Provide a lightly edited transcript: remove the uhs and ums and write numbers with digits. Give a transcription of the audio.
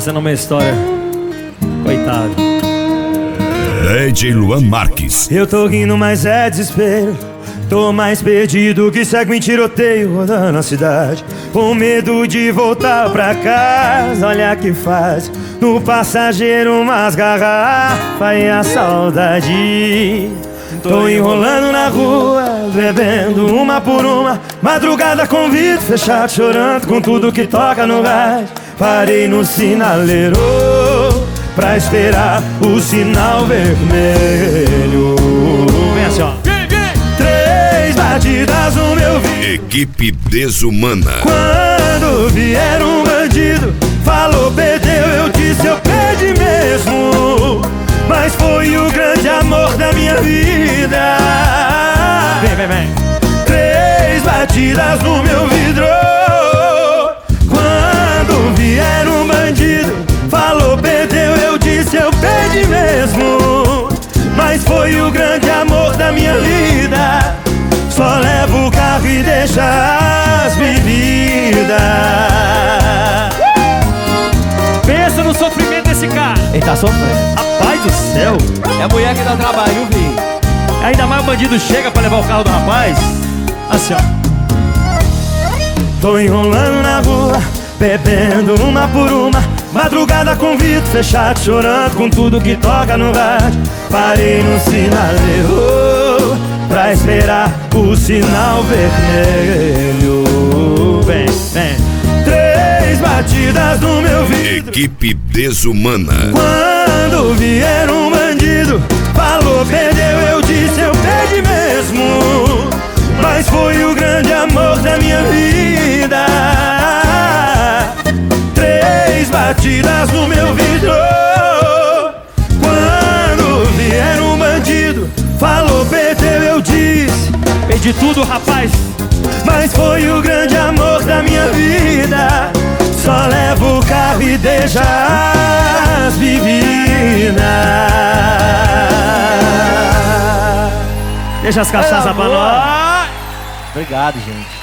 passando uma história. Coitado. DJ Luan Marques. Eu tô rindo, mas é desespero. Tô mais perdido que segue em tiroteio rodando a cidade, com medo de voltar pra casa. Olha que faz no passageiro umas garrafas e a saudade. Tô enrolando na rua, bebendo uma por uma. Madrugada com vidro fechado, chorando com tudo que toca no rádio. Parei no sinaleiro pra esperar o sinal vermelho. Vem assim, ó. Três batidas no meu vidro. Equipe Desumana. Quando vier um bandido, falou perdeu, eu disse eu perdi mesmo. Mas foi o grande amor da minha vida. Vem. Três batidas no meu vidro. Quando vier um bandido, falou perdeu, eu disse eu perdi mesmo. Mas foi o grande amor da minha vida. Só levo o carro e deixa as bebidas. Pensa no sofrimento desse cara. Ele tá sofrendo. Rapaz do céu. É a mulher que dá trabalho, viu, filho? Ainda mais o bandido chega pra levar o carro do rapaz. Assim, ó. Tô enrolando na rua, bebendo uma por uma. Madrugada com vidro fechado, chorando com tudo que toca no rádio. Parei no sinaleiro pra esperar o sinal vermelho. Vem. Três batidas no meu vidro. Equipe Desumana. Quando vier um bandido, falou perdeu, eu disse eu perdi mesmo. Mas foi o grande amor da minha vida. Três batidas no meu vidro. Quando vier um bandido, falou perdeu, eu disse Perdi tudo, rapaz. mas foi o grande amor da minha vida. Só levo o carro e deixa as bebidas. Deixa as cachaças pra nós. Obrigado, gente.